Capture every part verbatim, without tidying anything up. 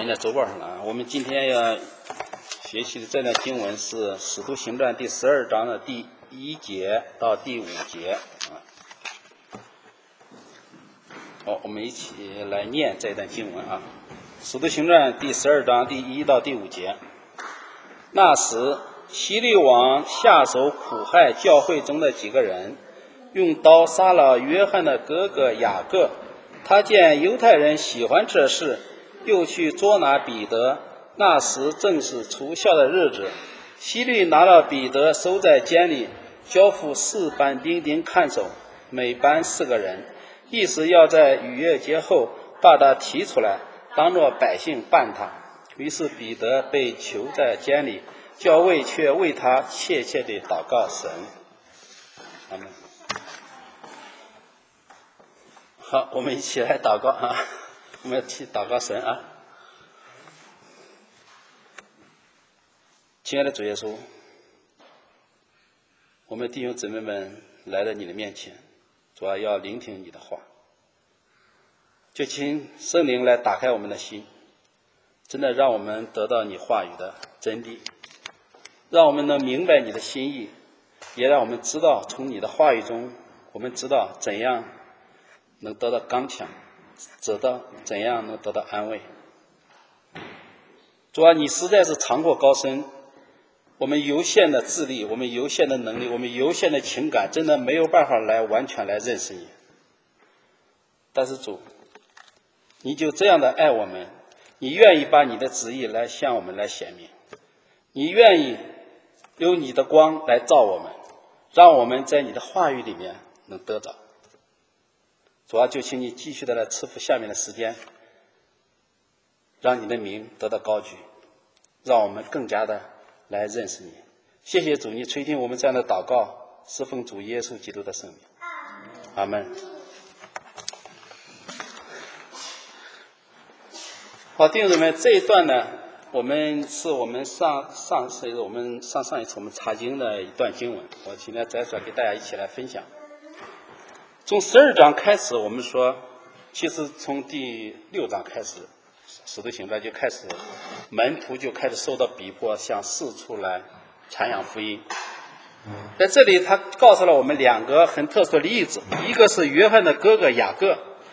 在周报上了啊。我们今天要学习的这段经文是《使徒行传》第十二章的第一节到第五节啊。好，我们一起来念这段经文啊。《使徒行传》第十二章第一到第五节。那时，希律王下手苦害教会中的几个人，用刀杀了约翰的哥哥雅各。他见犹太人喜欢这事，又去捉拿彼得。那时正是除酵的日子，希律拿了彼得收在监里，交付四班兵丁看守，每班四个人，意思要在逾越节后把他提出来，当作百姓办他。于是彼得被囚在监里，教会却为他切切地祷告神。阿们。好，我们一起来祷告啊！我们一起祷告神啊！亲爱的主耶稣，我们弟兄姊妹们来到你的面前，主要要聆听你的话，就请圣灵来打开我们的心，真的让我们得到你话语的真理，让我们能明白你的心意，也让我们知道从你的话语中，我们知道怎样能得到刚强，知道怎样能得到安慰。主啊，你实在是长阔高深，我们有限的智力，我们有限的能力，我们有限的情感，真的没有办法来完全来认识你。但是主，你就这样的爱我们，你愿意把你的旨意来向我们来显明，你愿意用你的光来照我们，让我们在你的话语里面能得着。主啊，就请你继续的来赐福下面的时间，让你的名得到高举，让我们更加的来认识你。谢谢主，你垂听我们这样的祷告，是奉主耶稣基督的圣名。阿们。好，弟兄姊妹，这一段呢，我们是我们上上次我们上上一次我们查经的一段经文，我今天摘出来给大家一起来分享。从十二章开始，我们说，其实从第六章开始，使徒行传就开始，门徒就开始受到逼迫，向四处来传扬福音。在这里，他告诉了我们两个很特殊的例子，一个是约翰的哥哥雅各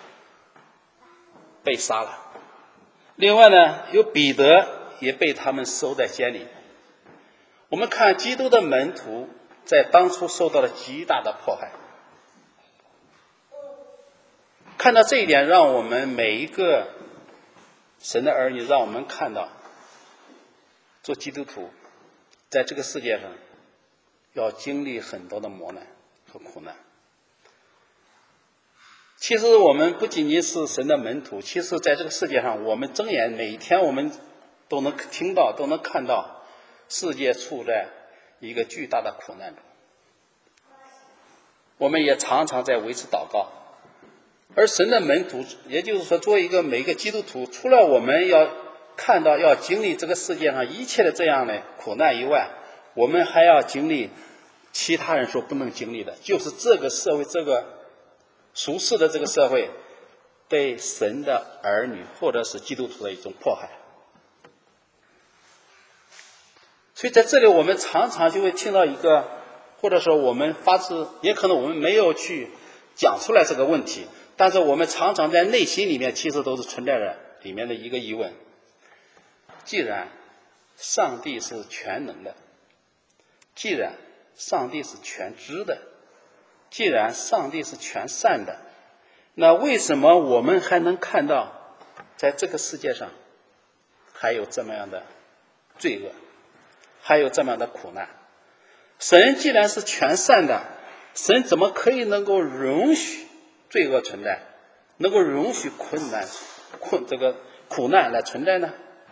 被杀了，另外呢，有彼得也被他们收在监里。我们看基督的门徒在当初受到了极大的迫害。看到这一点，让我们每一个神的儿女，让我们看到做基督徒在这个世界上要经历很多的磨难和苦难。其实我们不仅仅是神的门徒，其实在这个世界上，我们睁眼每一天我们都能听到，都能看到世界处在一个巨大的苦难中。我们也常常在为此祷告。而神的门徒，也就是说作为一个每个基督徒，除了我们要看到要经历这个世界上一切的这样的苦难以外，我们还要经历其他人所不能经历的，就是这个社会，这个俗世的这个社会对神的儿女或者是基督徒的一种迫害。所以在这里我们常常就会听到一个，或者说我们发自，也可能我们没有去讲出来这个问题，但是我们常常在内心里面其实都是存在着里面的一个疑问：既然上帝是全能的，既然上帝是全知的，既然上帝是全善的，那为什么我们还能看到在这个世界上还有这么样的罪恶，还有这么样的苦难？神既然是全善的，神怎么可以能够容许罪恶存在，能够容许困难困这个苦难来存在呢？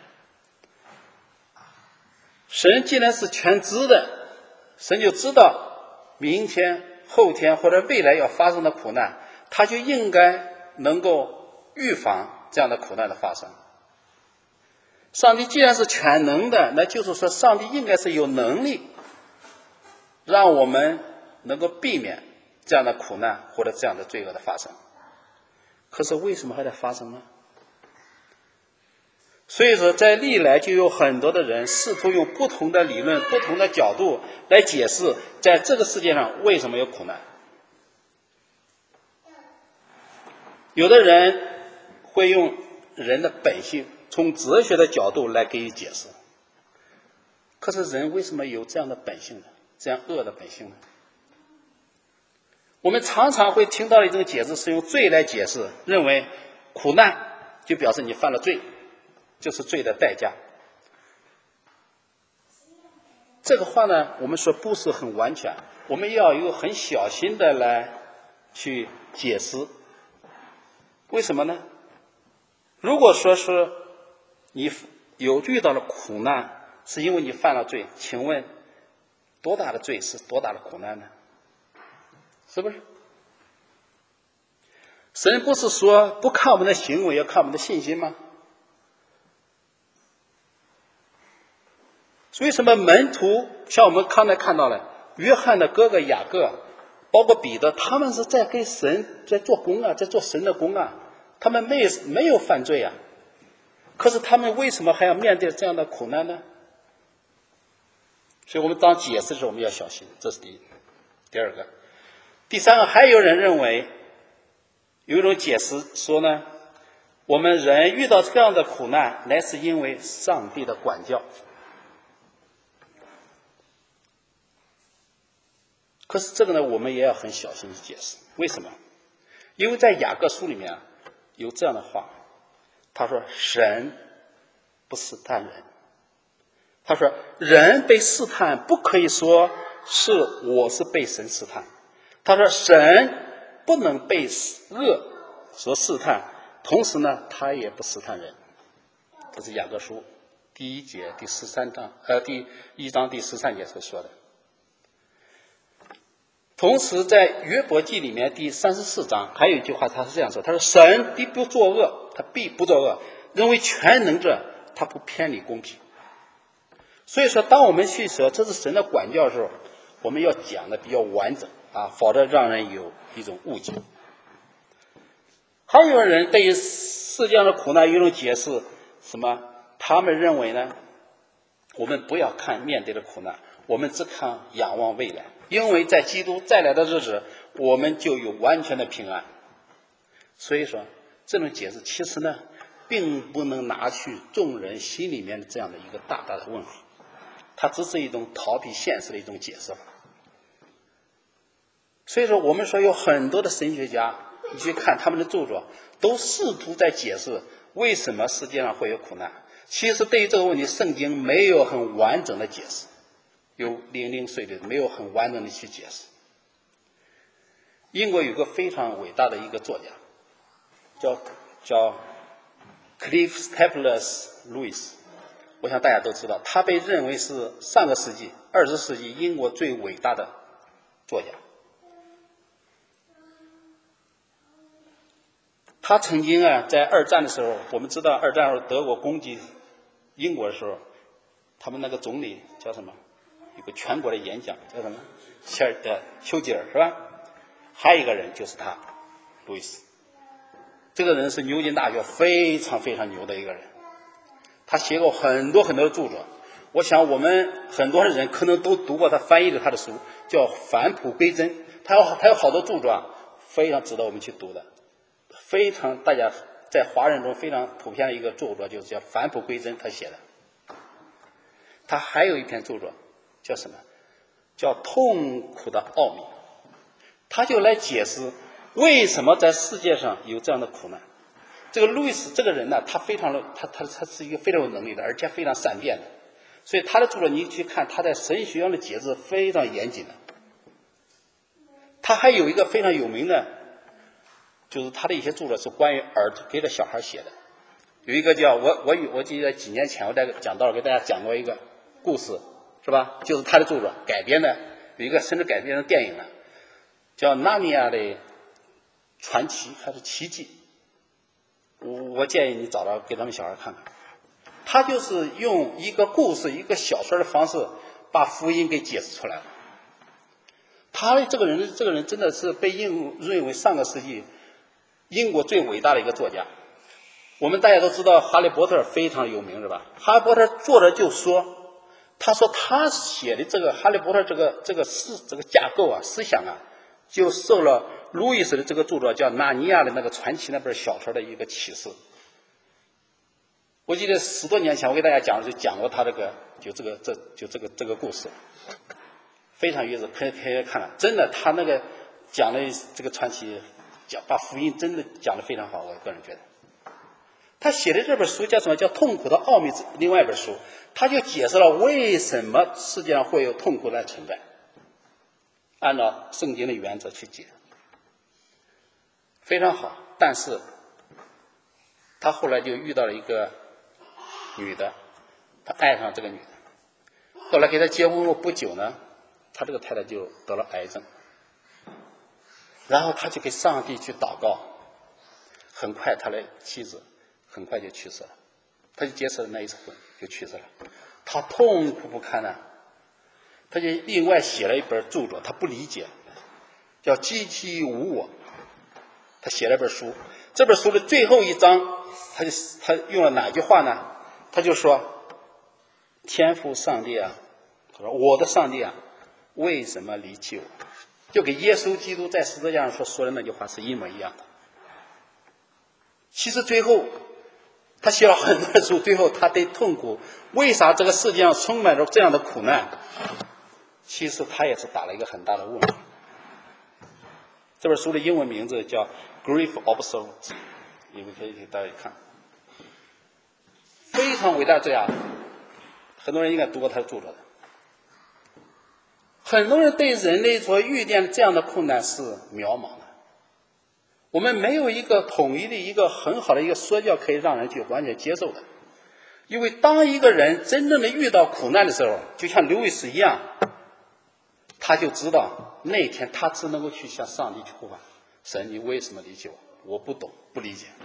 神既然是全知的，神就知道明天后天或者未来要发生的苦难，他就应该能够预防这样的苦难的发生。上帝既然是全能的，那就是说上帝应该是有能力让我们能够避免这样的苦难或者这样的罪恶的发生。可是为什么还在发生呢？ 所以说在历来就有很多的人试图用不同的理论、不同的角度来解释在这个世界上为什么有苦难。有的人会用人的本性，从哲学的角度来给予解释。可是人为什么有这样的本性呢？这样恶的本性呢？我们常常会听到一种解释是用罪来解释，认为苦难就表示你犯了罪，就是罪的代价。这个话呢，我们说不是很完全，我们要有很小心的来去解释。为什么呢？如果说是你有遇到了苦难，是因为你犯了罪，请问多大的罪是多大的苦难呢？是不是？神不是说不看我们的行为，要看我们的信心吗？为什么门徒像我们刚才看到了约翰的哥哥雅各，包括彼得，他们是在给神在做工啊，在做神的工啊，他们没有没有犯罪啊，可是他们为什么还要面对这样的苦难呢？所以我们当解释的时候我们要小心，这是第一。第二个，第三个，还有人认为有一种解释说呢，我们人遇到这样的苦难乃是因为上帝的管教。可是这个呢，我们也要很小心去解释。为什么？因为在雅各书里面有这样的话，他说神不试探人，他说人被试探不可以说是我是被神试探，他说神不能被恶所试探，同时呢他也不试探人。这是雅各书第一节第十三章呃第一章第十三节所说的。同时在约伯记里面第三十四章还有一句话，他是这样说，他说神必不作恶，他必不作恶，认为全能者他不偏离公平。所以说当我们去说这是神的管教的时候，我们要讲的比较完整啊，否则让人有一种误解。还有人对于世界上的苦难有一种解释，什么？他们认为呢，我们不要看面对的苦难，我们只看仰望未来，因为在基督再来的日子，我们就有完全的平安。所以说这种解释其实呢并不能拿去众人心里面的这样的一个大大的问号，它只是一种逃避现实的一种解释。所以说我们说有很多的神学家，你去看他们的著作，都试图在解释为什么世界上会有苦难。其实对于这个问题，圣经没有很完整的解释，有零零碎的，没有很完整的去解释。英国有个非常伟大的一个作家，叫叫 Cliff Staples Lewis， 我想大家都知道，他被认为是上个世纪二十世纪英国最伟大的作家。他曾经啊，在二战的时候，我们知道二战时候德国攻击英国的时候，他们那个总理叫什么？有个全国的演讲叫什么？切尔的丘吉尔是吧？还有一个人就是他，路易斯。这个人是牛津大学非常非常牛的一个人，他写过很多很多的著作。我想我们很多人可能都读过他翻译的他的书，叫《返璞归真》，他有他有好多著作啊，非常值得我们去读的。非常大家在华人中非常普遍的一个著作就是叫《返璞归真》，他写的。他还有一篇著作叫什么？叫《痛苦的奥秘》，他就来解释为什么在世界上有这样的苦难。这个路易斯这个人呢，他非常的他他他是一个非常有能力的，而且非常善变的，所以他的著作你去看，他在神学上的解释非常严谨的。他还有一个非常有名的，就是他的一些著作是关于儿童给了小孩写的。有一个叫我我我记得几年前我在讲道给大家讲过一个故事，是吧？就是他的著作改编的，有一个甚至改编成电影了，叫《纳尼亚的传奇》还是奇迹。我我建议你找到给他们小孩看看。他就是用一个故事、一个小说的方式，把福音给解释出来了。他这个人，这个人真的是被认认为上个世纪英国最伟大的一个作家。 我们大家都知道哈利波特非常有名是吧？哈利波特作者就说，他说他写的这个哈利波特这个这个思这个架构啊思想啊，就受了路易斯的这个著作叫《纳尼亚》的那个传奇那本小说的一个启示。我记得十多年前我给大家讲就讲过他这个就这个这就这个这个故事，非常有意思，可以可以看看，真的他那个讲的这个传奇，讲把福音真的讲得非常好，我个人觉得。他写的这本书叫什么？叫《痛苦的奥秘》。另外一本书，他就解释了为什么世界上会有痛苦的存在，按照圣经的原则去解，非常好。但是他后来就遇到了一个女的，他爱上这个女的，后来给他结婚后不久呢，他这个太太就得了癌症，然后他就给上帝去祷告，很快他的妻子很快就去世了，他就结束了那一次婚就去世了，他痛苦不堪啊，他就另外写了一本著作，他不理解，叫《积极无我》，他写了本书，这本书的最后一章，他就他用了哪句话呢？他就说：“天父上帝啊，他说我的上帝啊，为什么离弃我？”就给耶稣基督在十字架上所说的那句话是一模一样的。其实最后他写了很多的书，最后他对痛苦，为啥这个世界上充满着这样的苦难，其实他也是打了一个很大的问号。这本书的英文名字叫 Grief Observed， 你们可以给大家看，非常伟大作家，很多人应该读过他的著作的。很多人对人类所遇见这样的困难是渺茫的，我们没有一个统一的一个很好的一个说教可以让人去完全接受的。因为当一个人真正的遇到苦难的时候，就像刘易斯一样，他就知道那天他只能够去向上帝去呼唤，神你为什么离弃我？我不懂不理解。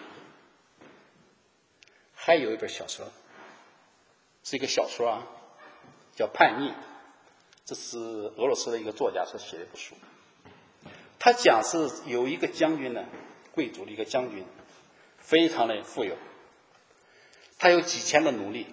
还有一本小说，是一个小说啊，叫《叛逆》，这是俄罗斯的一个作家所写的一部书。他讲是有一个将军呢，贵族的一个将军，非常的富有，他有几千个奴隶，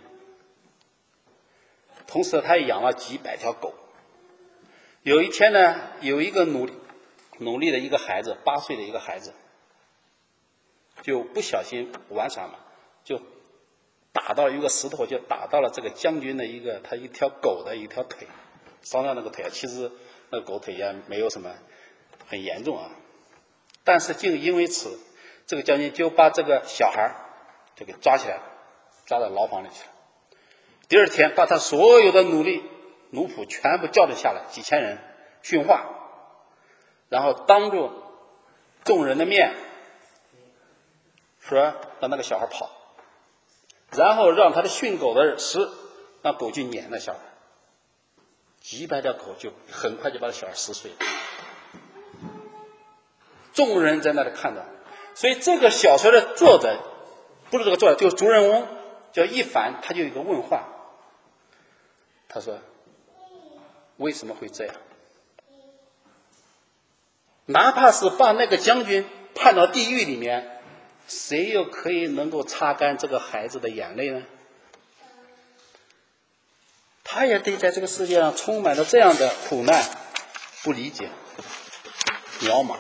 同时他也养了几百条狗。有一天呢，有一个努力努力的一个孩子，八岁的一个孩子，就不小心玩耍嘛，就打到一个石头，就打到了这个将军的一个他一条狗的一条腿，伤到那个腿，其实那个狗腿也没有什么很严重啊，但是就因为此，这个将军就把这个小孩就给抓起来了，抓到牢房里去了。第二天把他所有的奴隶奴仆全部叫了下来，几千人训话，然后当着众人的面说让那个小孩跑，然后让他的训狗的师让狗去撵那小孩，几百条狗就很快就把小孩撕碎了。众人在那里看到，所以这个小说的作者不是这个作者，就是主人翁叫一凡，他就有一个问话，他说为什么会这样？哪怕是把那个将军判到地狱里面，谁又可以能够擦干这个孩子的眼泪呢？他也对在这个世界上充满了这样的苦难，不理解，渺茫。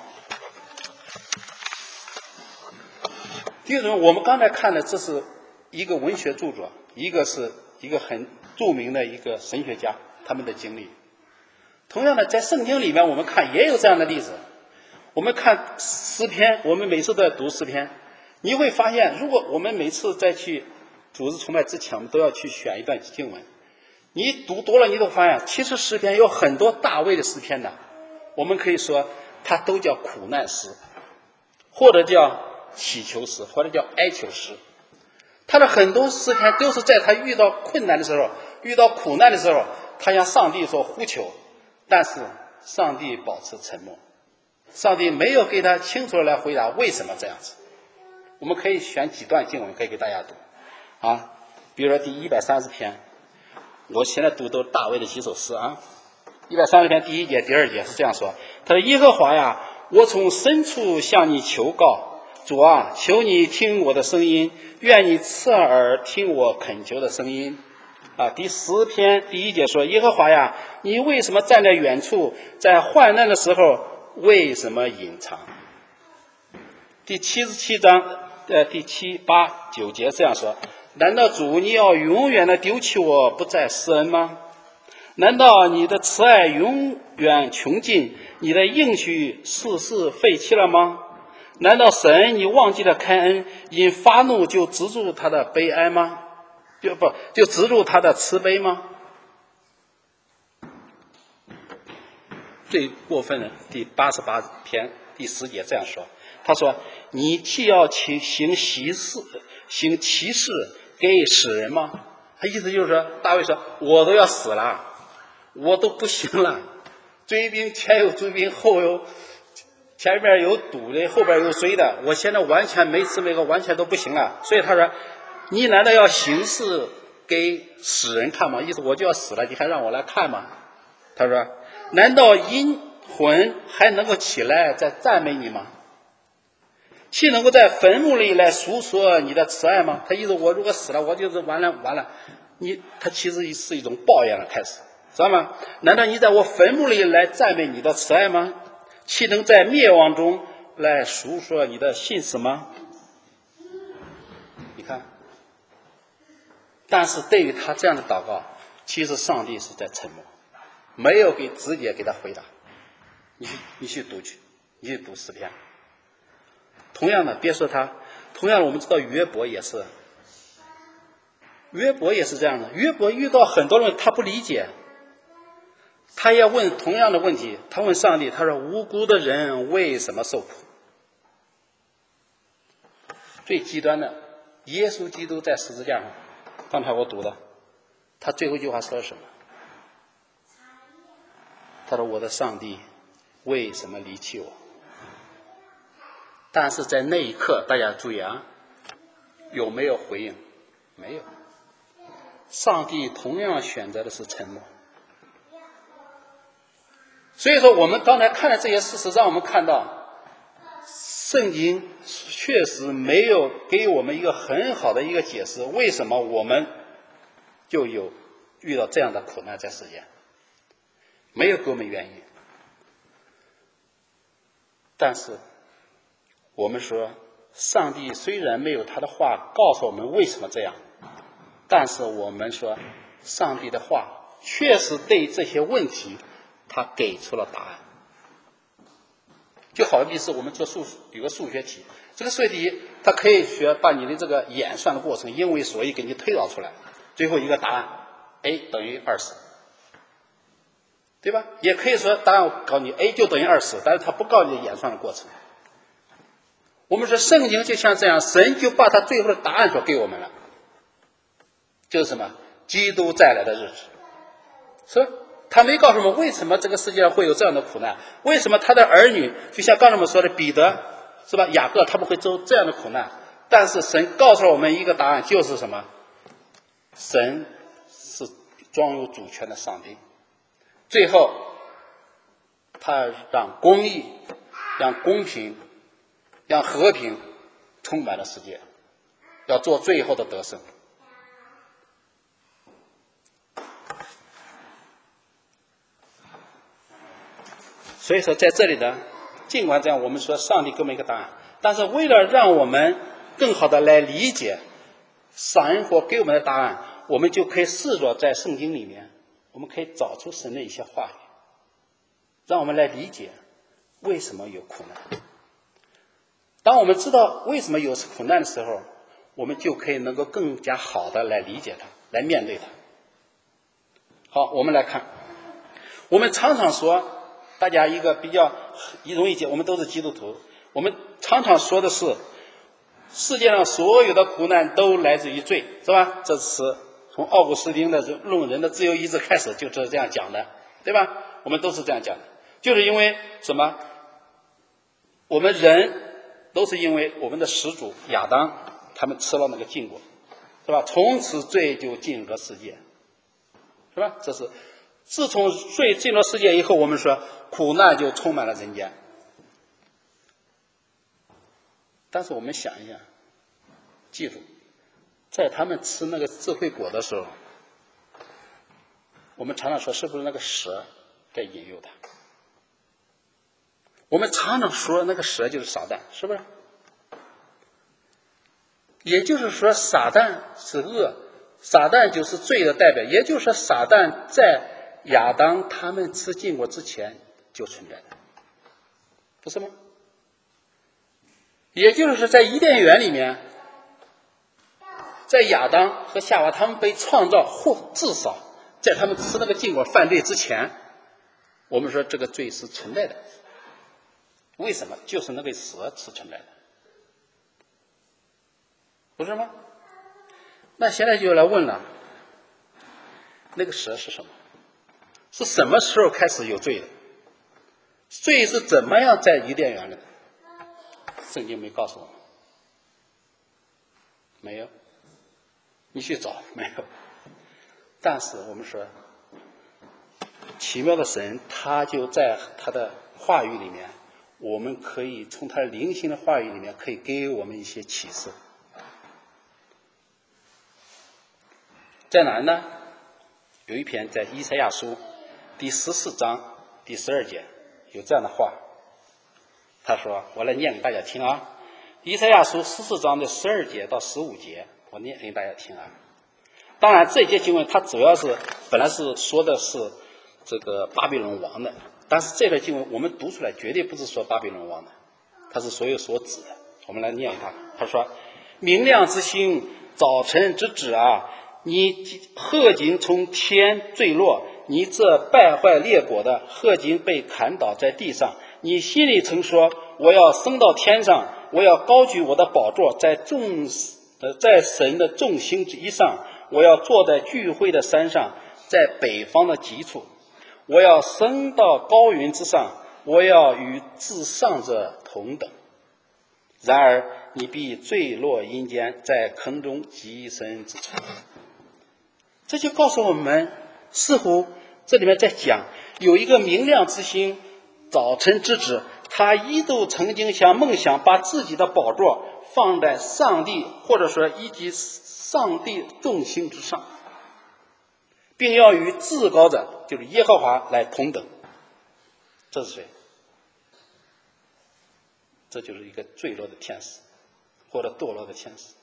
第一种，我们刚才看的这是一个文学著作，一个是一个很著名的一个神学家他们的经历。同样的，在圣经里面我们看也有这样的例子。我们看诗篇，我们每次都在读诗篇，你会发现，如果我们每次在去组织崇拜之前，我们都要去选一段经文，你读多了，你都发现其实诗篇有很多大卫的诗篇的，我们可以说它都叫苦难诗，或者叫祈求诗，或者叫哀求诗。他的很多诗篇都是在他遇到困难的时候，遇到苦难的时候，他向上帝所呼求，但是上帝保持沉默，上帝没有给他清楚的来回答为什么这样子。我们可以选几段经文可以给大家读啊，比如说第一百三十篇，我现在读都是大卫的几首诗啊。一百三十篇第一节第二节是这样说，他说耶和华呀，我从深处向你求告， 主啊，求你听我的声音，愿你侧耳听我恳求的声音。啊，第十篇第一节说，耶和华呀，你为什么站在远处，在患难的时候为什么隐藏？第七十七章呃第七八九节这样说，难道主你要永远的丢弃我，不再施恩吗？难道你的慈爱永远穷尽，你的应许世世废弃了吗？难道神你忘记了开恩，因发怒就止住他的悲哀吗？就不就止住他的慈悲吗？最过分的第八十八篇第十节这样说，他说，你既要行奇事行奇事给死人吗？他意思就是说，大卫说，我都要死了，我都不行了，追兵前有追兵，后有前面有堵的，后边有追的，我现在完全没吃没喝，完全都不行了。所以他说，你难道要行事给死人看吗？意思我就要死了，你还让我来看吗？他说，难道阴魂还能够起来再赞美你吗？岂能够在坟墓里来诉说你的慈爱吗？他意思我如果死了，我就是完了完了。你他其实是一种抱怨了，开始知道吗？难道你在我坟墓里来赞美你的慈爱吗？岂能在灭亡中来诉说你的信实吗？你看，但是对于他这样的祷告，其实上帝是在沉默，没有给直接给他回答。你去你去读去，你去读诗篇。同样的，别说他，同样的我们知道约伯也是，约伯也是这样的。约伯遇到很多人他不理解，他也问同样的问题，他问上帝，他说无辜的人为什么受苦？最极端的，耶稣基督在十字架上，刚才我读的，他最后一句话说什么？他说我的上帝为什么离弃我？但是在那一刻，大家注意啊，有没有回应？没有。上帝同样选择的是沉默。所以说我们刚才看的这些事实，让我们看到圣经确实没有给我们一个很好的一个解释，为什么我们就有遇到这样的苦难在世间，没有给我们原因。但是我们说，上帝虽然没有他的话告诉我们为什么这样，但是我们说，上帝的话确实对这些问题他给出了答案。就好比是我们做数有个数学题，这个数学题它可以学把你的这个演算的过程因为所以给你推导出来，最后一个答案 A 等于二十，对吧？也可以说答案告诉你 A 就等于二十，但是它不告诉你演算的过程。我们说圣经就像这样，神就把他最后的答案说给我们了，就是什么？基督再来的日子。是吧？他没告诉我们为什么这个世界上会有这样的苦难，为什么他的儿女就像刚才我们说的彼得是吧，雅各他们会遭这样的苦难，但是神告诉了我们一个答案，就是什么？神是专有主权的上帝，最后他让公义、让公平、让和平充满了世界，要做最后的得胜。所以说在这里呢，尽管这样我们说上帝给我们一个答案，但是为了让我们更好的来理解神所给我们的答案，我们就可以试着在圣经里面，我们可以找出神的一些话语，让我们来理解为什么有苦难。当我们知道为什么有苦难的时候，我们就可以能够更加好的来理解它，来面对它。好，我们来看，我们常常说，大家一个比较容易解，我们都是基督徒，我们常常说的是世界上所有的苦难都来自于罪，是吧？这是从奥古斯丁的《论人的自由意志》开始就是这样讲的，对吧？我们都是这样讲的，就是因为什么？我们人都是因为我们的始祖亚当他们吃了那个禁果，是吧？从此罪就进入了世界，是吧？这是自从罪进入世界以后，我们说苦难就充满了人间。 但是我们想一想，记住，在他们吃那个智慧果的时候，我们常常说是不是那个蛇在引诱他？我们常常说那个蛇就是撒旦，是不是？也就是说撒旦是恶，撒旦就是罪的代表，也就是说撒旦在亚当他们吃禁果之前就存在的，不是吗？也就是说在伊甸园里面，在亚当和夏娃他们被创造，或至少在他们吃那个禁果犯罪之前，我们说这个罪是存在的。为什么？就是那个蛇是存在的，不是吗？那现在就来问了，那个蛇是什么？是什么时候开始有罪的？罪是怎么样在伊甸园的？圣经没告诉我们，没有，你去找没有。但是我们说，奇妙的神他就在他的话语里面，我们可以从他灵性的话语里面可以给我们一些启示。在哪呢？有一篇在以赛亚书第十四章第十二节有这样的话，他说，我来念给大家听啊。以赛亚书十四章的十二节到十五节，我念给大家听啊。当然这节经文它主要是本来是说的是这个巴比伦王的，但是这段经文我们读出来绝对不是说巴比伦王的，它是所有所指的。我们来念一下，他说，明亮之星，早晨之子啊，你褐金从天坠落，你这败坏列国的褐金被砍倒在地上，你心里曾说，我要升到天上，我要高举我的宝座在众呃在神的众星之一上，我要坐在聚会的山上，在北方的极处，我要升到高云之上，我要与至上者同等。然而你必坠落阴间，在坑中极深之处。这就告诉我们，似乎这里面在讲有一个明亮之星，早晨之子，他一度曾经想梦想把自己的宝座放在上帝或者说以及上帝众星之上，并要与至高者就是耶和华来同等。这是谁？这就是一个坠落的天使或者堕落的天使。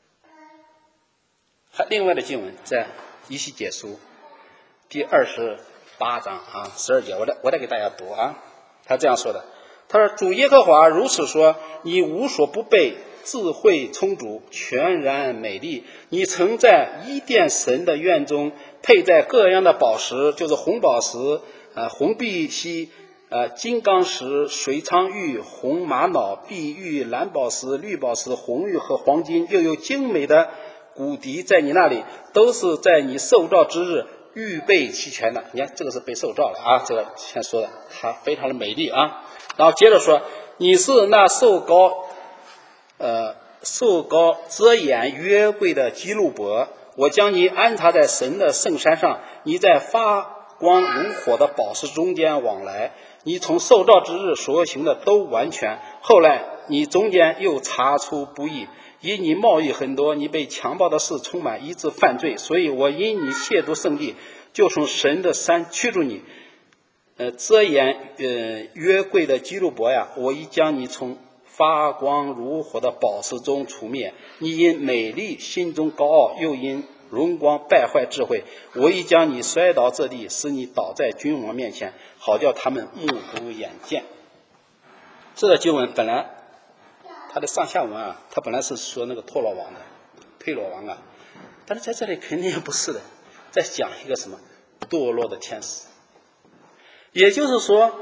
还另外的经文在以西结书第二十八章啊十二节，我来我来给大家读啊。他这样说的，他说，主耶和华如此说，你无所不备，智慧充足，全然美丽，你曾在伊甸神的院中佩戴各样的宝石，就是红宝石、呃、红碧玺、呃、金刚石、水苍玉、红玛瑙、碧玉、蓝宝石、绿宝石、红玉和黄金，又有精美的骨笛在你那里，都是在你受造之日预备齐全的。你看这个是被受造的啊，这个先说的它非常的美丽啊。然后接着说，你是那受高呃受高遮掩约柜的基路伯，我将你安插在神的圣山上，你在发光如火的宝石中间往来，你从受造之日所行的都完全，后来你中间又查出不义，因你贸易很多，你被强暴的事充满，以致犯罪，所以我因你亵渎圣地，就从神的山驱逐你。呃，遮掩呃约柜的基路伯呀，我已将你从发光如火的宝石中除灭。你因美丽心中高傲，又因荣光败坏智慧，我已将你摔倒这地，使你倒在君王面前，好叫他们目睹眼见。这个经文本来它的上下文啊，它本来是说那个托罗王的推罗王啊，但是在这里肯定不是的，在讲一个什么堕落的天使。也就是说，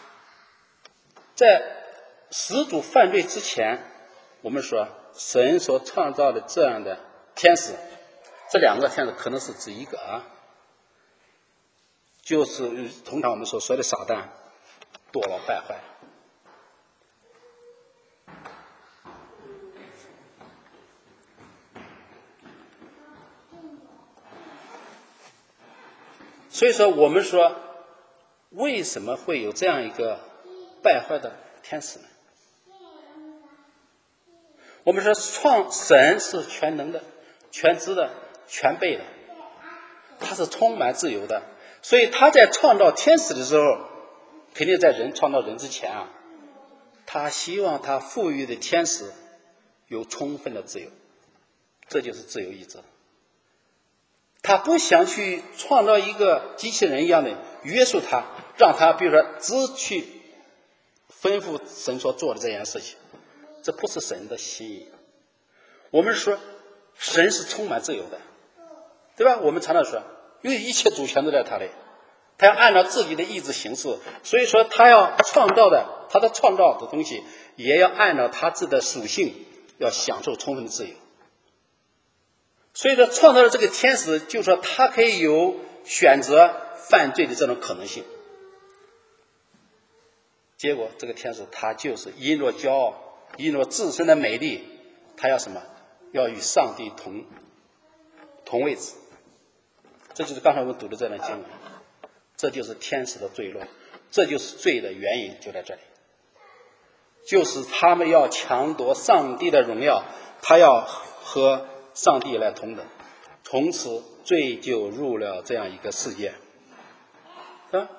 在始祖犯罪之前，我们说神所创造的这样的天使，这两个天使可能是指一个啊，就是通常我们所说的撒旦堕落败坏。所以说我们说为什么会有这样一个败坏的天使呢？ 我们说创神是全能的、全知的、全备的，他是充满自由的，所以他在创造天使的时候，肯定在人创造人之前啊，他希望他赋予的天使有充分的自由，这就是自由意志。他不想去创造一个机器人一样的约束他，让他比如说只去吩咐神所做的这件事情，这不是神的心意。我们说神是充满自由的，对吧？我们常常说，因为一切主权都在他里，他要按照自己的意志行事，所以说他要创造的，他的创造的东西也要按照他自己的属性，要享受充分的自由。所以说创造了这个天使，就是说他可以有选择犯罪的这种可能性。结果这个天使他就是因着骄傲，因着自身的美丽，他要什么？要与上帝同同位置。这就是刚才我们读的这段经文，这就是天使的坠落，这就是罪的原因，就在这里，就是他们要抢夺上帝的荣耀，他要和上帝来同等，从此罪就入了这样一个世界啊。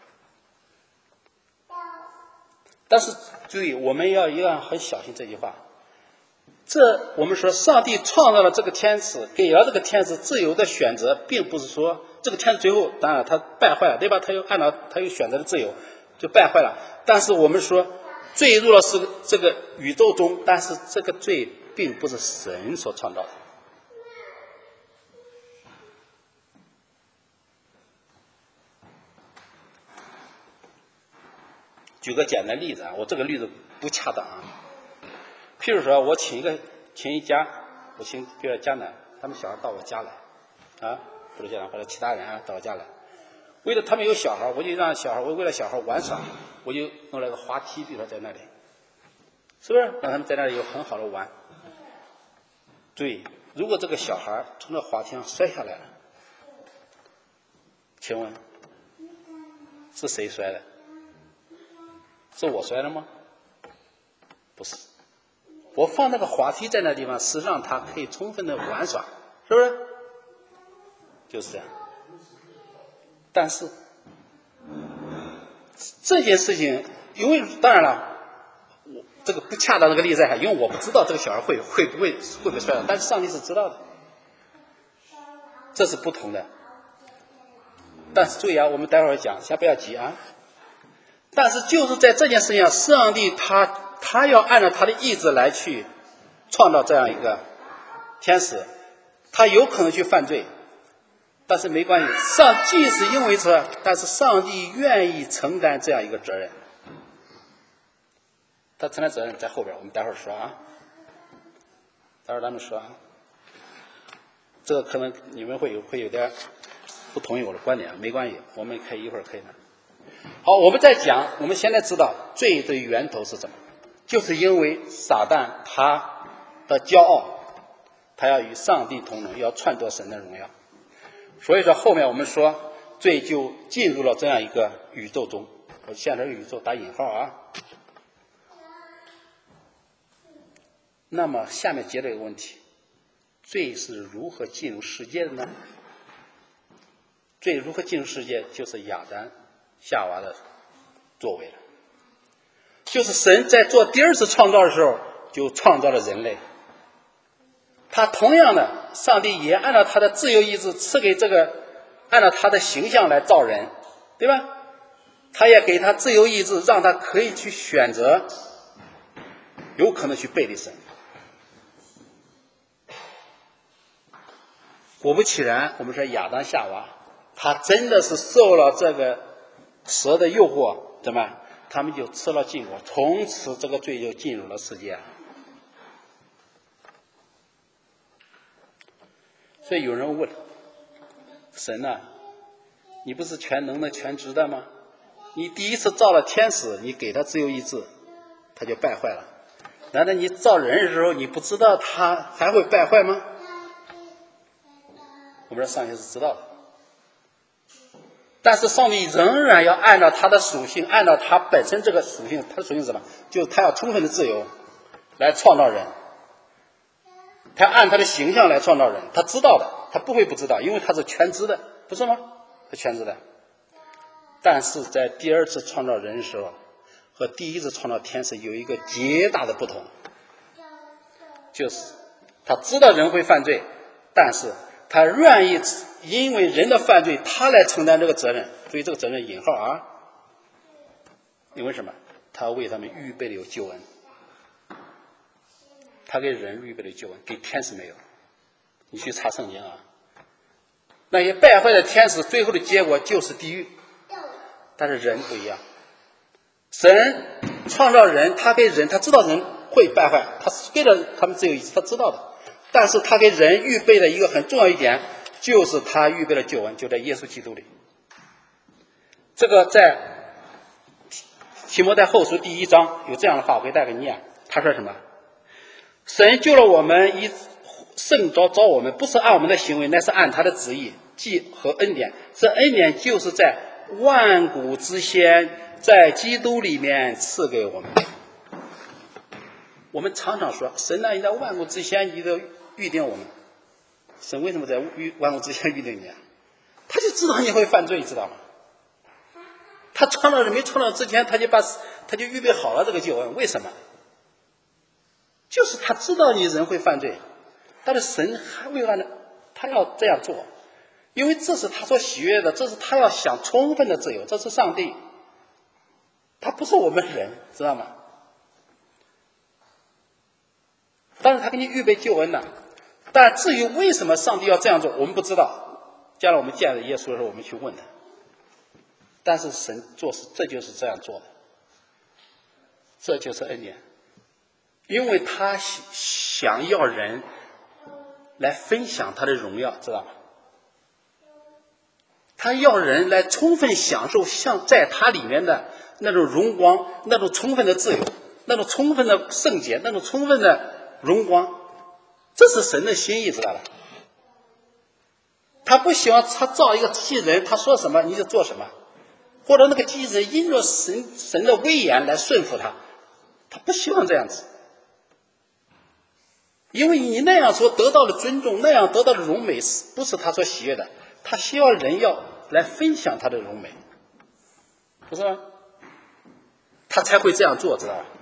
但是注意，我们要一样很小心这句话，这我们说上帝创造了这个天使，给了这个天使自由的选择，并不是说这个天使最后当然他败坏了，对吧？他又按照他有选择的自由就败坏了。但是我们说坠入了是这个宇宙中，但是这个罪并不是神所创造的。举个简单例子啊，我这个例子不恰当啊。譬如说我请一个请一家，我请比如江南，他们小孩到我家来啊，或者家长或者其他人啊到我家来，为了他们有小孩，我就让小孩，我为了小孩玩耍，我就弄了个滑梯，比如说在那里，是不是让他们在那里有很好的玩？对，如果这个小孩从这滑梯上摔下来了，请问是谁摔的？是我摔的吗？不是，我放那个滑梯在那地方是让他可以充分的玩耍，是不是？就是这样。但是这件事情，因为当然了，我这个不恰当这个例子哈，因为我不知道这个小孩会会不会会不会摔倒，但是上帝是知道的，这是不同的。但是注意啊，我们待会儿讲，先不要急啊。但是就是在这件事情上，上帝他他要按照他的意志来去创造这样一个天使，他有可能去犯罪，但是没关系，上即使因为这，但是上帝愿意承担这样一个责任。他承担责任在后边，我们待会儿说啊，待会儿咱们说啊。这个可能你们会有会有点不同意我的观点，没关系，我们可以一会儿可以呢。好，我们再讲，我们现在知道罪的源头是什么，就是因为撒旦他的骄傲，他要与上帝同等，要篡夺神的荣耀，所以说后面我们说罪就进入了这样一个宇宙中，我现在这个宇宙打引号啊。那么下面接着一个问题，罪是如何进入世界的呢？罪如何进入世界，就是亚当夏娃的作为了，就是神在做第二次创造的时候就创造了人类，他同样的，上帝也按照他的自由意志赐给这个按照他的形象来造人，对吧？他也给他自由意志，让他可以去选择，有可能去背离神。果不其然，我们说亚当夏娃他真的是受了这个蛇的诱惑，怎么他们就吃了禁果，从此这个罪就进入了世界。所以有人问神啊，你不是全能的全知的吗？你第一次造了天使，你给他自由意志，他就败坏了，难道你造人的时候你不知道他还会败坏吗？我们说上帝是知道的，但是上帝仍然要按照他的属性，按照他本身这个属性，他的属性是什么？就是他要充分的自由来创造人， 他按他的形象来创造人，他知道的，他不会不知道，因为他是全知的，不是吗？他全知的。但是在第二次创造人的时候，和第一次创造天使有一个极大的不同，就是他知道人会犯罪，但是他愿意因为人的犯罪，他来承担这个责任。所以这个责任引号啊，因为什么？他为他们预备了有救恩，他给人预备了救恩，给天使没有。你去查圣经啊，那些败坏的天使最后的结果就是地狱，但是人不一样。神创造人，他给人，他知道人会败坏，他给了他们自由意志，他知道的。但是他给人预备的一个很重要一点，就是他预备了救恩，就在耶稣基督里。这个在提摩太后书第一章有这样的话，我给大家念。他说什么？神救了我们，以圣召召我们，不是按我们的行为，乃是按他的旨意，既和恩典。这恩典就是在万古之先，在基督里面赐给我们。我们常常说，神呢，在万古之先一个预定我们。神为什么在万古之先预定你啊？他就知道你会犯罪，知道吗？他创造人没创造之前，他就把他就预备好了这个救恩。为什么？就是他知道你人会犯罪，但是神还为了他要这样做，因为这是他所喜悦的，这是他要想充分的自由，这是上帝，他不是我们人，知道吗？但是他给你预备救恩了，但至于为什么上帝要这样做，我们不知道。将来我们见了耶稣的时候，我们去问他。但是神做事，这就是这样做的，这就是恩典，因为他想要人来分享他的荣耀，知道吗？他要人来充分享受像在他里面的那种荣光，那种充分的自由，那种充分的圣洁，那种充分的荣光，这是神的心意，知道吧？他不希望他造一个机器人，他说什么你就做什么，或者那个机器人因着神神的威严来顺服他，他不希望这样子，因为你那样所得到的尊重，那样得到的荣美，不是他所喜悦的。他希望人要来分享他的荣美，不是吗？他才会这样做，知道吧？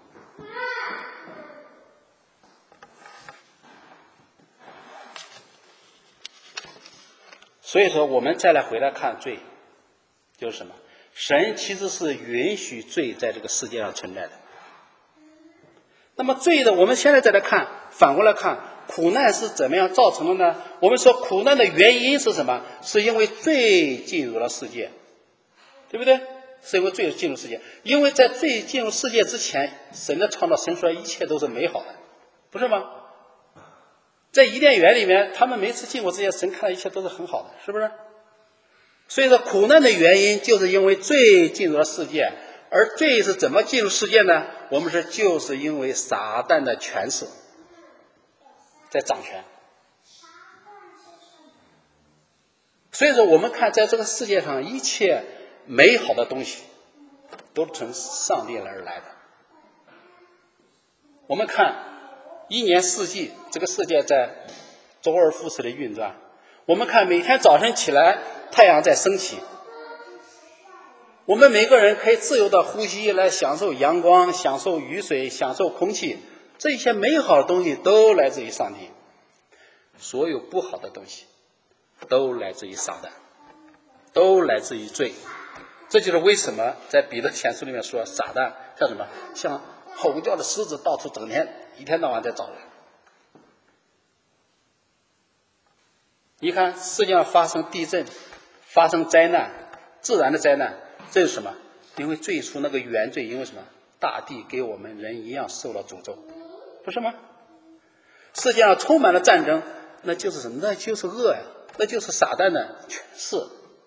所以说，我们再来回来看罪，就是什么？神其实是允许罪在这个世界上存在的。那么罪的，我们现在再来看，反过来看，苦难是怎么样造成的呢？我们说苦难的原因是什么？是因为罪进入了世界，对不对？是因为罪进入世界。因为在罪进入世界之前，神的创造，神说一切都是美好的，不是吗？在伊甸园里面，他们每次进过之前，神看到一切都是很好的，是不是？所以说苦难的原因就是因为罪进入了世界。而罪是怎么进入世界呢？我们说就是因为撒旦的权势在掌权。所以说我们看在这个世界上一切美好的东西都是从上帝而来的。我们看一年四季，这个世界在周而复始的运转。我们看每天早晨起来，太阳在升起，我们每个人可以自由的呼吸，来享受阳光，享受雨水，享受空气，这些美好的东西都来自于上帝。所有不好的东西都来自于撒旦，都来自于罪。这就是为什么在彼得前书里面说，撒旦像什么？像吼叫的狮子，到处整天一天到晚在找人。你看世界上发生地震，发生灾难，自然的灾难，这是什么？因为最初那个原罪，因为什么？大地给我们人一样受了诅咒，不是吗？世界上充满了战争，那就是什么？那就是恶呀，那就是撒旦的权势。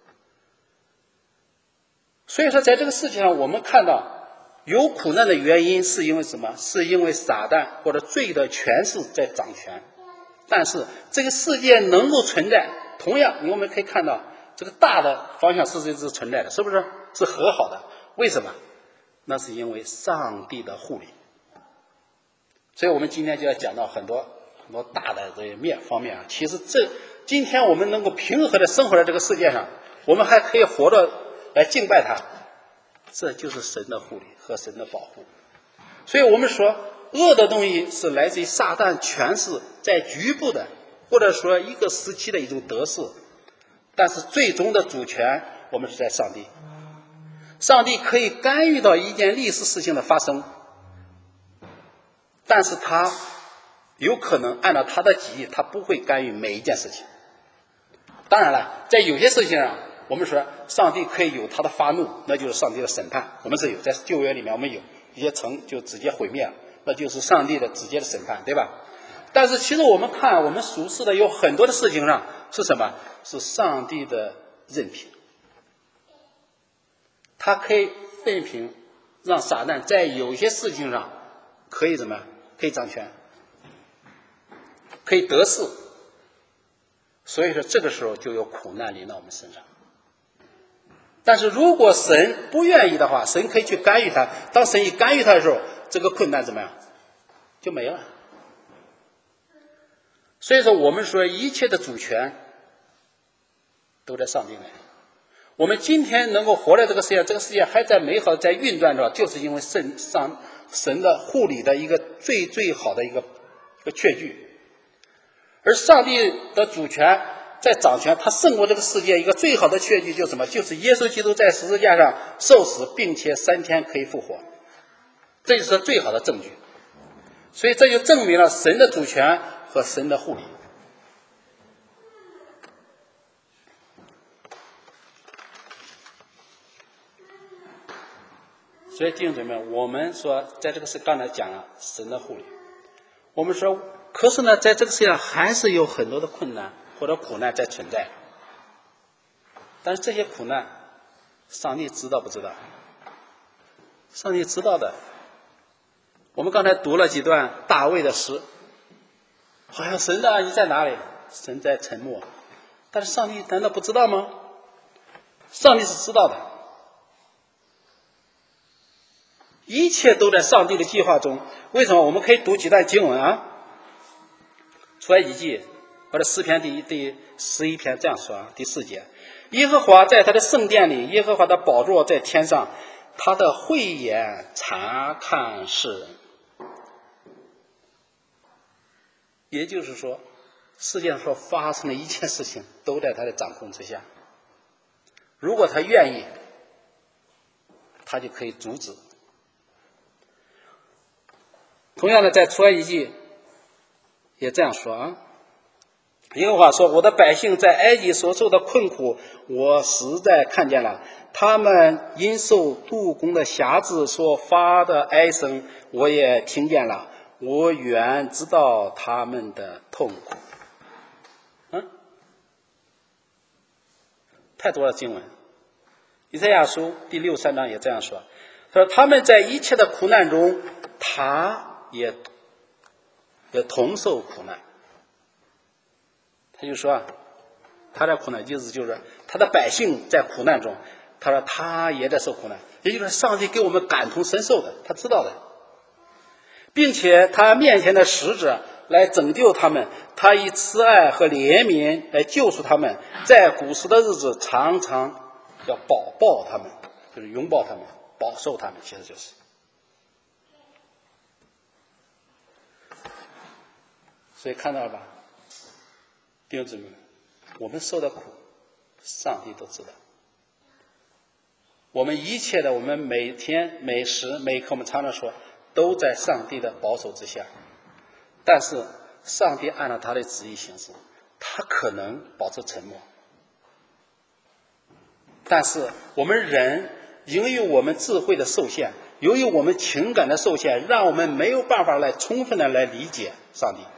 所以说在这个世界上，我们看到有苦难的原因是因为什么？是因为撒旦或者罪的权势在掌权。但是这个世界能够存在，同样我们可以看到这个大的方向是是存在的，是不是？是和好的。为什么？那是因为上帝的护理。所以我们今天就要讲到很多很多大的这些面方面啊。其实这今天我们能够平和的生活在这个世界上，我们还可以活着来敬拜他，这就是神的护理和神的保护。所以我们说恶的东西是来自于撒旦权势在局部的或者说一个时期的一种得势，但是最终的主权我们是在上帝。上帝可以干预到一件历史事情的发生，但是他有可能按照他的旨意，他不会干预每一件事情。当然了，在有些事情上我们说上帝可以有他的发怒，那就是上帝的审判，我们是有，在旧约里面我们有一些城就直接毁灭了，那就是上帝的直接的审判，对吧？但是其实我们看我们属世的有很多的事情上是什么？是上帝的任凭，他可以任凭让撒旦在有些事情上可以怎么可以掌权，可以得势。所以说这个时候就有苦难临到我们身上。但是如果神不愿意的话，神可以去干预他，当神一干预他的时候，这个困难怎么样就没了。所以说我们说一切的主权都在上帝那里。我们今天能够活在这个世界，这个世界还在美好在运转着，就是因为神上神的护理的一个最最好的一个一个确据。而上帝的主权在掌权，他胜过这个世界一个最好的确据就是什么？就是耶稣基督在十字架上受死，并且三天可以复活，这就是最好的证据。所以这就证明了神的主权和神的护理。所以弟兄姊妹，我们说在这个事刚才讲了神的护理，我们说可是呢在这个世界上还是有很多的困难或者苦难在存在，但是这些苦难上帝知道不知道？上帝知道的。我们刚才读了几段大卫的诗，好像神啊你在哪里？神在沉默，但是上帝难道不知道吗？上帝是知道的，一切都在上帝的计划中。为什么？我们可以读几段经文啊，出埃及记或者诗篇第一第十一篇这样说啊，第四节，耶和华在他的圣殿里，耶和华的宝座在天上，他的慧眼察看世人。也就是说世界上所发生的一切事情都在他的掌控之下，如果他愿意，他就可以阻止。同样的在出埃及记也这样说啊，耶和华说，我的百姓在埃及所受的困苦我实在看见了，他们因受杜工的匣子所发的哀声我也听见了，我原知道他们的痛苦。嗯，太多了经文。以赛亚书第六三章也这样说，他说他们在一切的苦难中，他也也同受苦难。他就说他在苦难就是就是他的百姓在苦难中，他说他也在受苦难，也就是上帝给我们感同身受的，他知道的，并且他面前的使者来拯救他们，他以慈爱和怜悯来救赎他们，在古时的日子常常要保抱他们，就是拥抱他们，保守他们，其实就是所以看到了吧，弟兄姊妹，我们受的苦上帝都知道，我们一切的我们每天每时每刻我们常常说都在上帝的保守之下，但是上帝按照他的旨意行事，他可能保持沉默，但是我们人由于我们智慧的受限，由于我们情感的受限，让我们没有办法来充分的来理解上帝。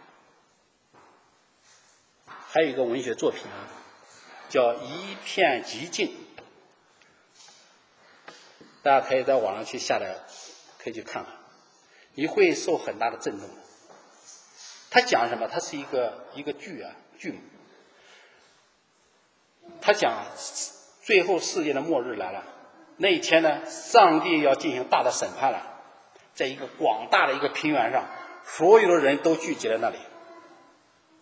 还有一个文学作品啊，叫《一片寂静》，大家可以在网上去下载，可以去看看，你会受很大的震动。他讲什么？他是一个一个剧啊剧目，他讲最后世界的末日来了，那一天呢，上帝要进行大的审判了，在一个广大的一个平原上，所有的人都聚集在那里，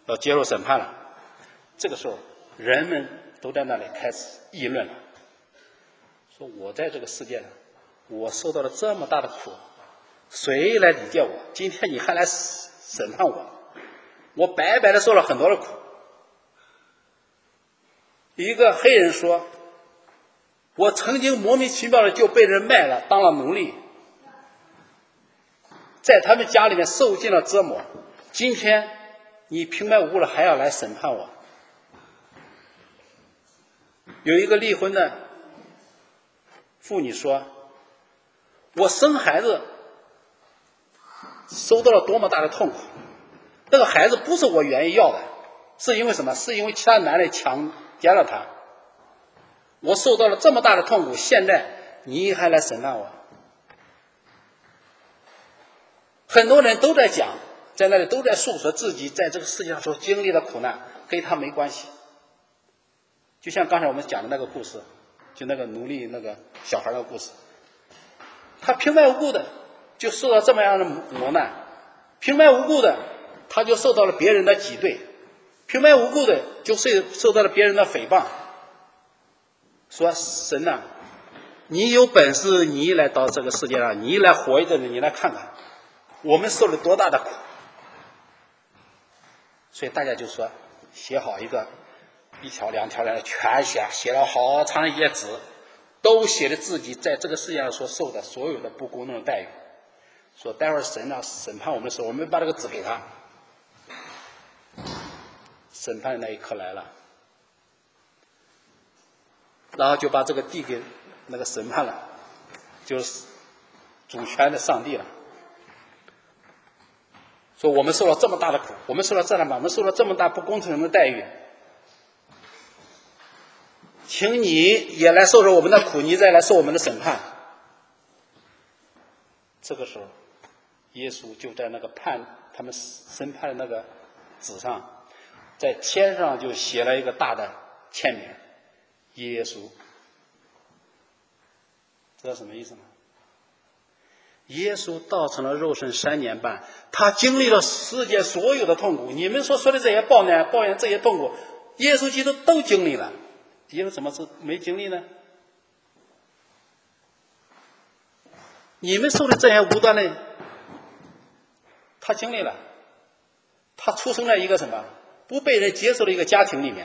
要接受审判了。这个时候，人们都在那里开始议论了，说我在这个世界上，我受到了这么大的苦，谁来理解我？今天你还来审判我，我白白的受了很多的苦。一个黑人说，我曾经莫名其妙的就被人卖了，当了奴隶，在他们家里面受尽了折磨，今天你平白无故了还要来审判我。有一个离婚的妇女说，我生孩子受到了多么大的痛苦，那个孩子不是我愿意要的，是因为什么？是因为其他男人强奸了他，我受到了这么大的痛苦，现在你还来审判我。很多人都在讲，在那里都在诉说自己在这个世界上所经历的苦难，跟他没关系。就像刚才我们讲的那个故事，就那个奴隶那个小孩的故事，他平白无故的就受到这么样的磨难，平白无故的他就受到了别人的挤兑，平白无故的就受受到了别人的诽谤，说神啊，你有本事你来到这个世界上，你来活一阵子，你来看看我们受了多大的苦。所以大家就说写好一个一条两条两条全写，写了好长一页纸，都写了自己在这个世界上所受的所有的不公正的待遇，说待会儿神啊审判我们的时候，我们把这个纸给他。审判的那一刻来了，然后就把这个递给那个审判了，就是主权的上帝了，说我们受了这么大的苦，我们受了这么我们受了这么大不公平的待遇，请你也来受受我们的苦，你再来受我们的审判。这个时候耶稣就在那个判他们审判的那个纸上，在天上就写了一个大的签名，耶稣。知道什么意思吗？耶稣道成了肉身三年半，他经历了世界所有的痛苦，你们所说的这些抱怨抱怨这些痛苦，耶稣基督都经历了。耶稣怎么是没经历呢？你们受的这些无端的，他经历了。他出生在一个什么不被人接受的一个家庭里面，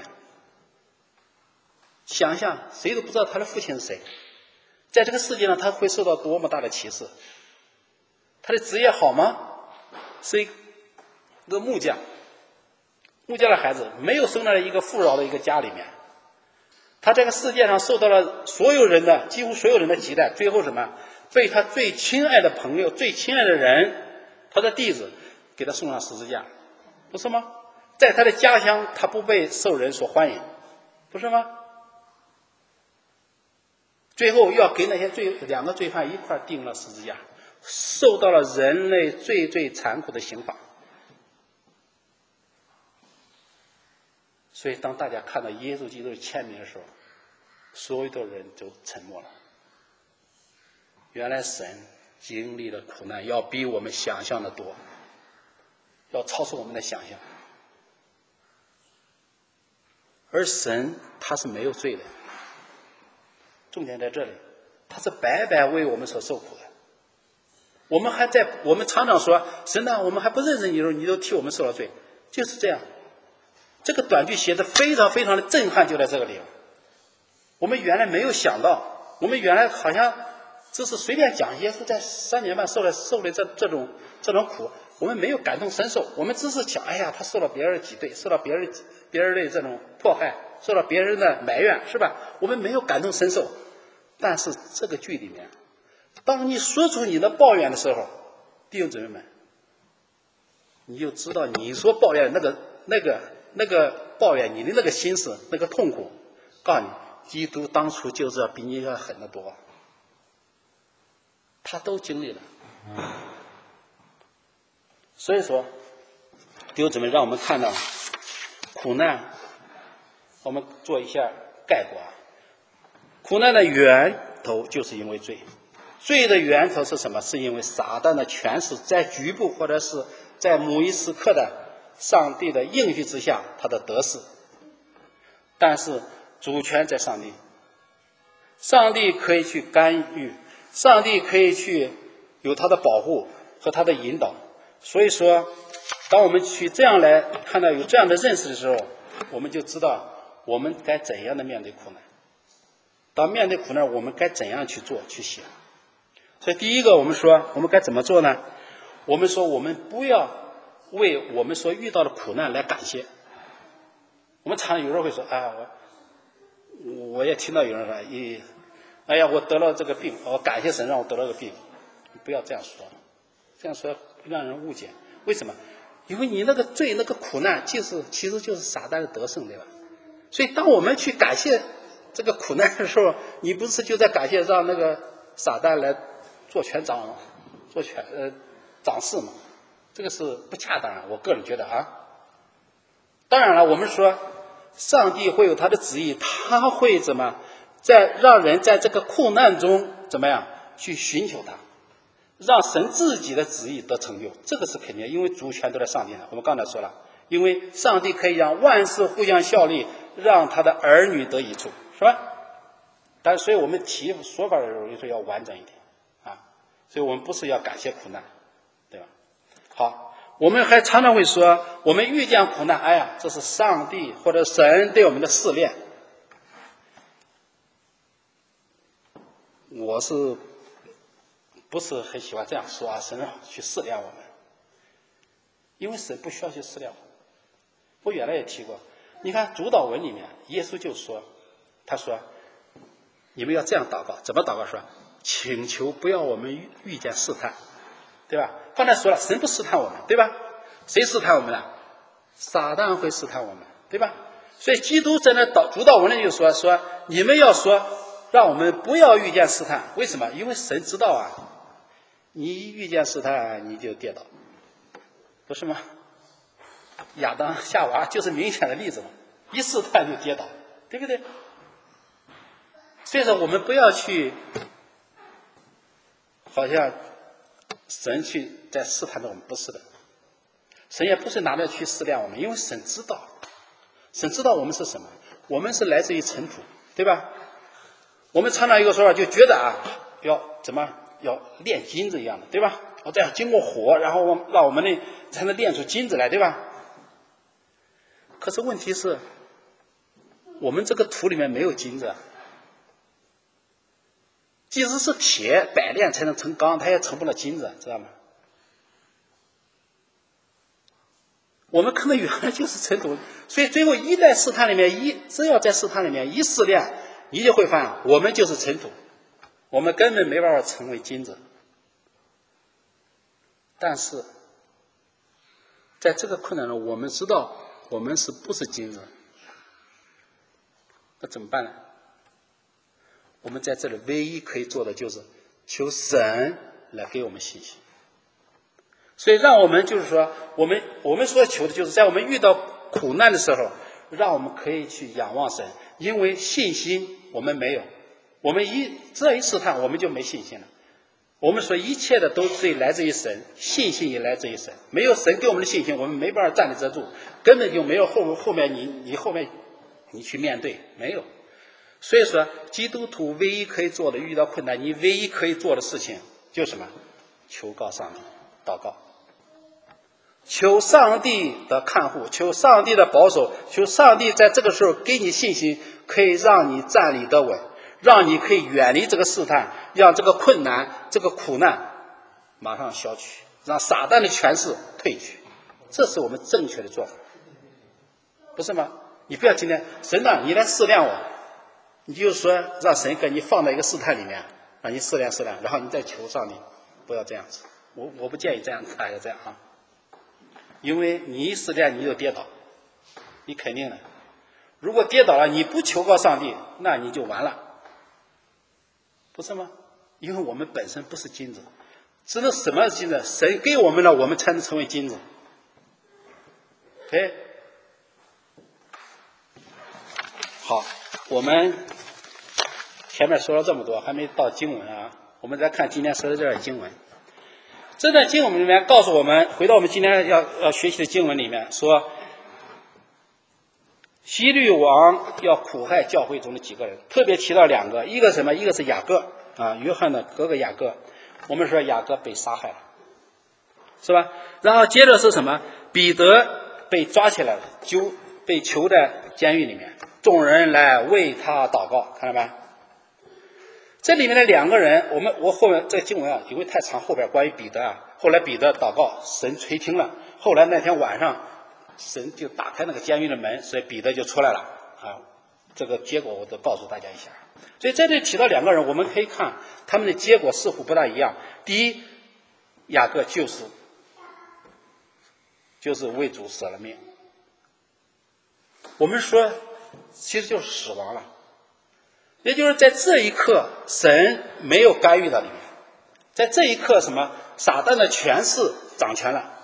想象谁都不知道他的父亲是谁，在这个世界上他会受到多么大的歧视。他的职业好吗？是一个木匠，木匠的孩子没有生在一个富饶的一个家里面，他这个世界上受到了所有人的几乎所有人的期待，最后什么被他最亲爱的朋友最亲爱的人他的弟子给他送上十字架，不是吗？在他的家乡他不被受人所欢迎，不是吗？最后要给那些罪两个罪犯一块钉了十字架，受到了人类最最残酷的刑罚。所以当大家看到耶稣基督的签名的时候，所有的人都沉默了。原来神经历的苦难要比我们想象的多，要超出我们的想象。而神他是没有罪的，重点在这里，他是白白为我们所受苦的。我们还在我们常常说神啊，我们还不认识你的时候，你都替我们受了罪，就是这样。这个短句写的非常非常的震撼，就在这个地方。我们原来没有想到，我们原来好像只是随便讲耶稣在三年半受了受了这这种这种苦，我们没有感同身受，我们只是想，哎呀，他受了别人的挤兑，受到别人别人的这种迫害，受到别人的埋怨，是吧？我们没有感同身受。但是这个剧里面，当你说出你的抱怨的时候，弟兄姊妹们，你就知道你说抱怨那个那个那个抱怨你的那个心思那个痛苦，告诉你，基督当初就是要比你要狠得多，他都经历了。所以说弟兄姊妹，让我们看到苦难，我们做一下概括。苦难的源头就是因为罪，罪的源头是什么？是因为撒旦的权势在局部或者是在某一时刻的上帝的应许之下他的得势。但是主权在上帝，上帝可以去干预，上帝可以去有他的保护和他的引导。所以说当我们去这样来看到有这样的认识的时候，我们就知道我们该怎样的面对苦难。当面对苦难，我们该怎样去做去写。所以第一个我们说我们该怎么做呢？我们说我们不要为我们所遇到的苦难来感谢。我们常有人会说，哎，我我也听到有人说，一哎呀，我得了这个病，我感谢神让我得了这个病。不要这样说，这样说让人误解。为什么？因为你那个罪那个苦难就是其实就是撒旦的得胜，对吧？所以当我们去感谢这个苦难的时候，你不是就在感谢让那个撒旦来做权掌做权呃掌事吗？这个是不恰当的，我个人觉得啊。当然了，我们说上帝会有他的旨意，他会怎么在让人在这个苦难中怎么样去寻求他，让神自己的旨意得成就，这个是肯定，因为主权都在上帝的。我们刚才说了，因为上帝可以让万事互相效力，让他的儿女得益处，是吧？但所以我们提说法的时候就说要完整一点啊，所以我们不是要感谢苦难，对吧？好，我们还常常会说，我们遇见苦难，哎呀，这是上帝或者神对我们的试炼。我是不是很喜欢这样说啊？神去试炼我们，因为神不需要去试炼我们。我原来也提过，你看主祷文里面，耶稣就说，他说，你们要这样祷告，怎么祷告？说，请求不要我们遇见试探，对吧？刚才说了，神不试探我们，对吧？谁试探我们呢？撒旦会试探我们，对吧？所以基督在那祷主祷文里就说说，你们要说，让我们不要遇见试探。为什么？因为神知道啊，你一遇见试探你就跌倒，不是吗？亚当夏娃就是明显的例子嘛，一试探就跌倒，对不对？所以说我们不要去好像神去在试探着我们，不是的，神也不是拿来去试炼我们，因为神知道，神知道我们是什么，我们是来自于尘土，对吧？我们常常有个说法，就觉得啊，要怎么要炼金子一样的，对吧？我这样经过火，然后我让我们呢才能炼出金子来，对吧？可是问题是，我们这个土里面没有金子，即使是铁百炼才能成钢，它也成不了金子，知道吗？我们可能原来就是尘土，所以最后一在试探里面一，只要在试探里面一试炼，你就会发现我们就是尘土，我们根本没办法成为金子。但是在这个困难中，我们知道我们是不是金子，那怎么办呢？我们在这里唯一可以做的就是求神来给我们信心。所以让我们就是说，我们我们所求的就是在我们遇到苦难的时候，让我们可以去仰望神，因为信心我们没有，我们一只要一试探，我们就没信心了。我们说一切的都是来自于神，信心也来自于神，没有神给我们的信心，我们没办法站立得住，根本就没有后后面你你后面你去面对，没有。所以说基督徒唯一可以做的，遇到困难你唯一可以做的事情就是什么？求告上帝，祷告，求上帝的看护，求上帝的保守，求上帝在这个时候给你信心，可以让你站立得稳，让你可以远离这个试探，让这个困难这个苦难马上消去，让撒旦的权势退去。这是我们正确的做法，不是吗？你不要今天神啊，你来试炼我，你就说让神给你放在一个试探里面，让你试炼试炼，然后你再求上帝，不要这样子。我我不建议这样，大家这样啊，因为你一试炼你就跌倒，你肯定的。如果跌倒了，你不求告上帝，那你就完了，不是吗？因为我们本身不是金子，只能什么金子？神给我们了，我们才能成为金子。OK， 好，我们前面说了这么多，还没到经文啊，我们再看今天说的这段经文。 这段经文里面告诉我们，回到我们今天要要学习的经文里面说，希律王要苦害教会中的几个人，特别提到两个，一个什么？一个是雅各啊，约翰的哥哥雅各。我们说雅各被杀害了，是吧？然后接着是什么？彼得被抓起来了，就被囚在监狱里面，众人来为他祷告，看到没？这里面的两个人，我们我后面这个经文啊，因为太长，后边关于彼得啊，后来彼得祷告，神垂听了，后来那天晚上，神就打开那个监狱的门，所以彼得就出来了啊。这个结果我都告诉大家一下。所以在这里提到两个人，我们可以看他们的结果似乎不大一样。第一，雅各就是就是为主舍了命。我们说，其实就是死亡了。也就是在这一刻，神没有干预到里面，在这一刻，什么撒旦的权势掌权了。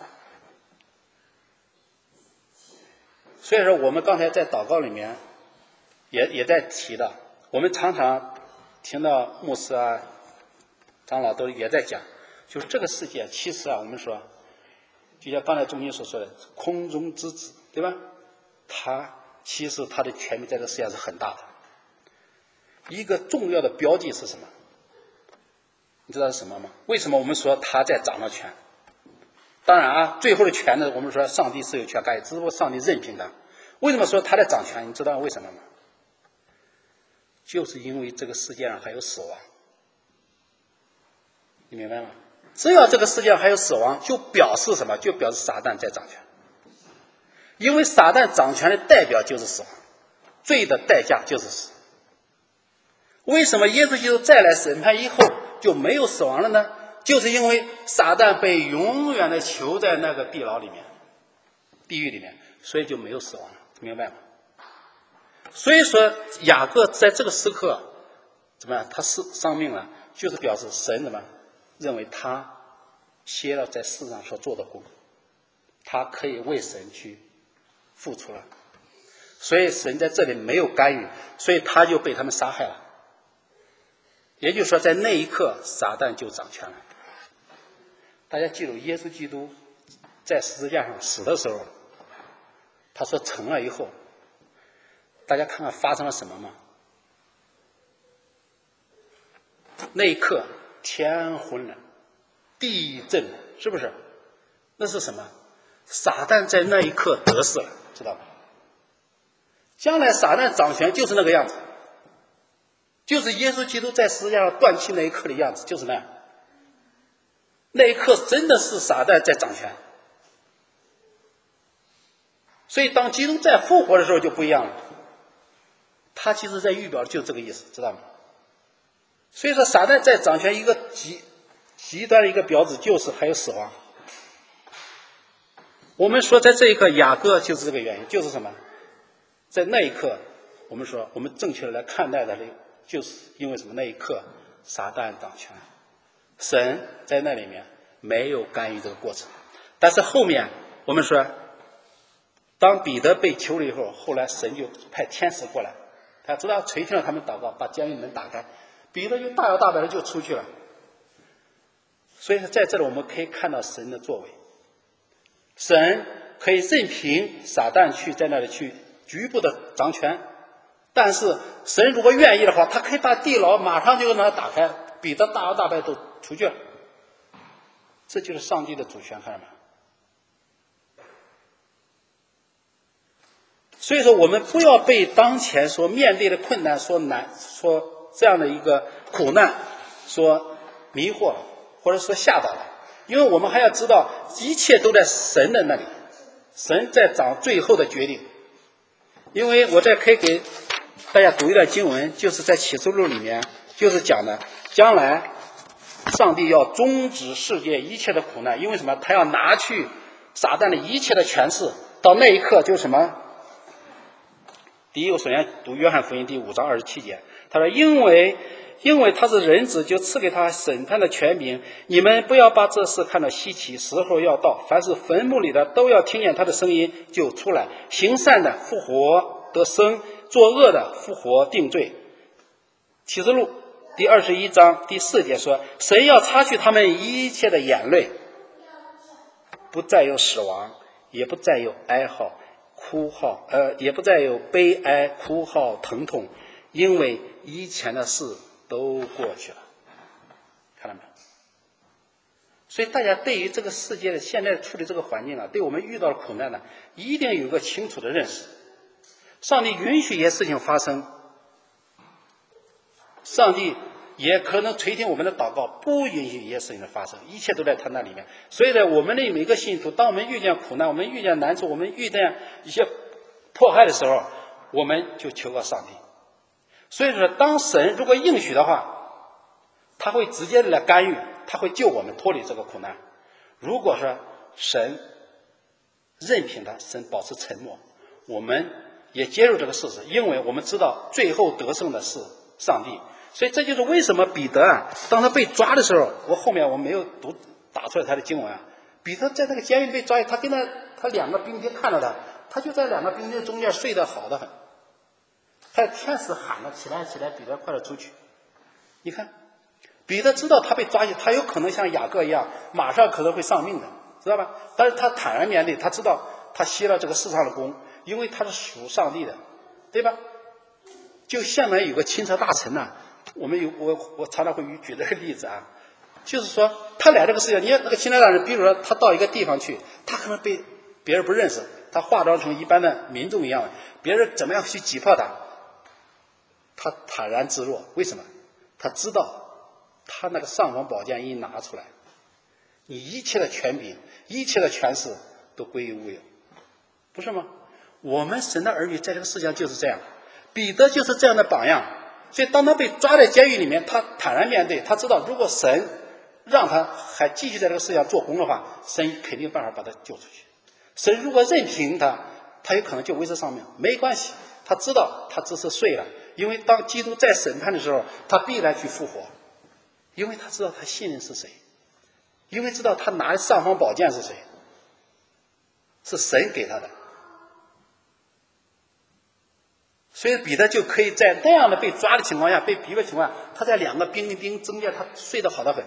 所以说，我们刚才在祷告里面也也在提的，我们常常听到牧师啊、长老都也在讲，就是这个世界其实啊，我们说，就像刚才钟经所说的，空中之子，对吧？他其实他的权柄在这世界上是很大的。一个重要的标记是什么？你知道是什么吗？为什么我们说他在掌了权？当然啊，最后的权呢，我们说上帝是有权干预，只不过上帝任凭他。为什么说他在掌权？你知道为什么吗？就是因为这个世界上还有死亡。你明白吗？只要这个世界上还有死亡，就表示什么？就表示撒旦在掌权。因为撒旦掌权的代表就是死亡，罪的代价就是死。为什么耶稣基督再来审判以后就没有死亡了呢？就是因为撒旦被永远的囚在那个地牢里面，地狱里面，所以就没有死亡了，明白吗？所以说雅各在这个时刻怎么样？他是丧命了，就是表示神怎么认为他歇了在世上所做的功，他可以为神去付出了，所以神在这里没有干预，所以他就被他们杀害了。也就是说，在那一刻，撒旦就掌权了。大家记住，耶稣基督在十字架上死的时候，他说成了以后，大家看看发生了什么吗？那一刻，天昏了，地震了，是不是？那是什么？撒旦在那一刻得势了，知道吗？将来撒旦掌权就是那个样子。就是耶稣基督在十字架上断气那一刻的样子，就是那样。那一刻真的是撒旦在掌权。所以当基督在复活的时候就不一样了。他其实在预表就是这个意思，知道吗？所以说撒旦在掌权一个极极端的一个标志就是还有死亡。我们说在这一刻雅各就是这个原因，就是什么？在那一刻我们说我们正确的来看待的就是因为什么？那一刻撒旦掌权，神在那里面没有干预这个过程。但是后面我们说当彼得被囚了以后，后来神就派天使过来，他知道垂听了他们祷告，把监狱门打开，彼得就大摇大摆的就出去了。所以在这里我们可以看到神的作为，神可以任凭撒旦去在那里去局部的掌权，但是神如果愿意的话，他可以把地牢马上就让它打开，彼得大摇大摆都出去了。这就是上帝的主权，看到吗？所以说我们不要被当前所面对的困难所难说这样的一个苦难所迷惑了，或者说吓到了，因为我们还要知道一切都在神的那里，神在掌最后的决定。因为我这可以给大家读一段经文，就是在启示录里面就是讲的将来上帝要终止世界一切的苦难，因为什么？他要拿去撒旦的一切的权势，到那一刻就是什么？第一，我首先读约翰福音第五章二十七节，他说因为因为他是人子，就赐给他审判的权柄，你们不要把这事看到稀奇，时候要到，凡是坟墓里的都要听见他的声音就出来，行善的复活得生，作恶的复活定罪。启示录第二十一章第四节说，神要擦去他们一切的眼泪， 不再有死亡，也不再有哀嚎、哭号，呃，也不再有悲哀、哭号、疼痛，因为以前的事都过去了。看到没有？所以大家对于这个世界的现在处理这个环境啊，对我们遇到的苦难呢，一定有个清楚的认识。上帝允许一些事情发生，上帝也可能垂听我们的祷告，不允许一些事情的发生，一切都在他那里面。所以呢，我们的每个信徒，当我们遇见苦难，我们遇见难处，我们遇见一些迫害的时候，我们就求告上帝。所以说，当神如果应许的话，他会直接的来干预，他会救我们脱离这个苦难。如果说神任凭他，神保持沉默，我们也接受这个事实，因为我们知道最后得胜的是上帝。所以这就是为什么彼得啊，当他被抓的时候，我后面我没有读打出来他的经文啊。彼得在这个监狱里被抓，他跟他他两个兵丁看到他，他就在两个兵丁中间睡得好得很。还有天使喊了起来起来，彼得快点出去。你看，彼得知道他被抓去，他有可能像雅各一样，马上可能会丧命的，知道吧？但是他坦然面对，他知道他歇了这个世上的功，因为他是属上帝的，对吧？就下面有个清朝大臣呐、啊，我们有我我常常会举这个例子啊，就是说他来这个世界，你看那个清朝大臣，比如说他到一个地方去，他可能被别人不认识，他化妆成一般的民众一样，别人怎么样去挤破他，他坦然自若。为什么？他知道他那个尚方宝剑一拿出来，你一切的权柄，一切的权势都归于无有，不是吗？我们神的儿女在这个世界上就是这样，彼得就是这样的榜样。所以当他被抓在监狱里面，他坦然面对，他知道如果神让他还继续在这个世界上做工的话，神肯定有办法把他救出去。神如果任凭他，他有可能就维持丧命，没关系，他知道他只是睡了，因为当基督在审判的时候，他必然去复活，因为他知道他信任是谁，因为知道他拿的尚方宝剑是谁，是神给他的。所以彼得就可以在那样的被抓的情况下，被逼的情况下，他在两个兵兵中间，他睡得好得很。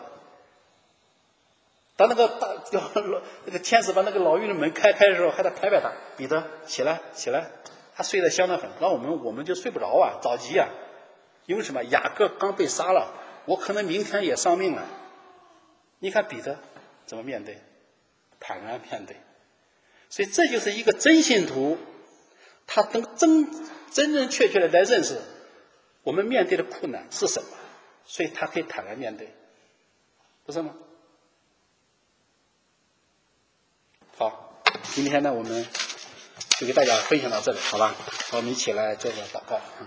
当那个大那个天使把那个牢狱的门开开的时候，还得拍拍他，彼得起来起来，他睡得香得很。然后我们我们就睡不着啊，着急啊，因为什么？雅各刚被杀了，我可能明天也丧命了。你看彼得怎么面对？坦然面对。所以这就是一个真信徒，他能真真真确确的来认识我们面对的困难是什么，所以他可以坦然面对，不是吗？好，今天呢我们就给大家分享到这里，好吧？我们一起来做个祷告。嗯，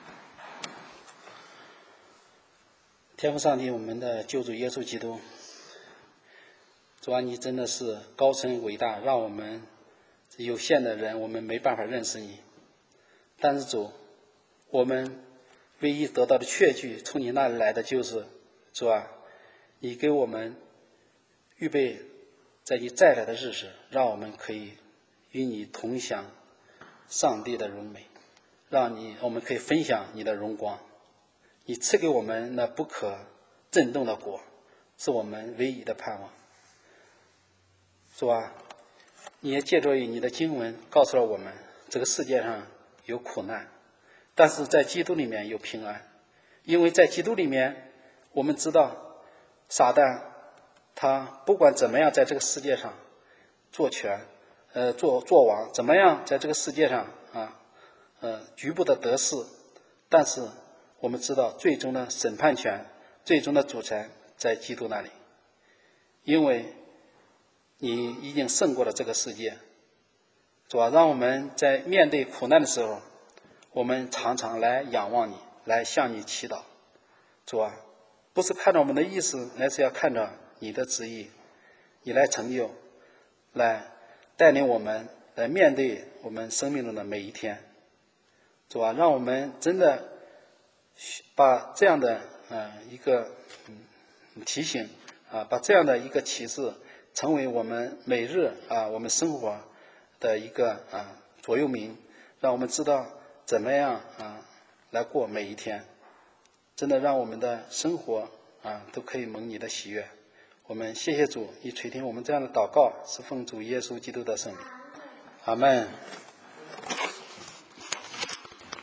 天父上帝，我们的救主耶稣基督，主啊，你真的是高深伟大，让我们有限的人我们没办法认识你。但是主，我们唯一得到的确据从你那里来的就是主啊，你给我们预备在你再来的日子，让我们可以与你同享上帝的荣美，让你我们可以分享你的荣光。你赐给我们那不可震动的国，是我们唯一的盼望。主啊，你也借着你的经文告诉了我们，这个世界上有苦难，但是在基督里面有平安。因为在基督里面，我们知道撒旦他不管怎么样在这个世界上做权呃做做王，怎么样在这个世界上啊呃局部的得势，但是我们知道最终的审判权，最终的主权在基督那里。因为你已经胜过了这个世界。主啊，让我们在面对苦难的时候，我们常常来仰望你，来向你祈祷。主啊，不是看着我们的意思，乃是要看着你的旨意，你来成就，来带领我们来面对我们生命中的每一天。主啊，让我们真的把这样的呃一个嗯提醒啊，把这样的一个启示成为我们每日啊我们生活的一个啊座右铭，让我们知道怎么样啊来过每一天，真的让我们的生活啊都可以蒙你的喜悦。 我们谢谢主，以垂听我们这样的祷告，是奉主耶稣基督的圣名。阿门。